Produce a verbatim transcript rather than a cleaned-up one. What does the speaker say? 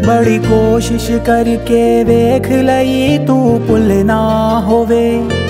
बड़ी कोशिश करके वेख लई तू पुल ना होवे।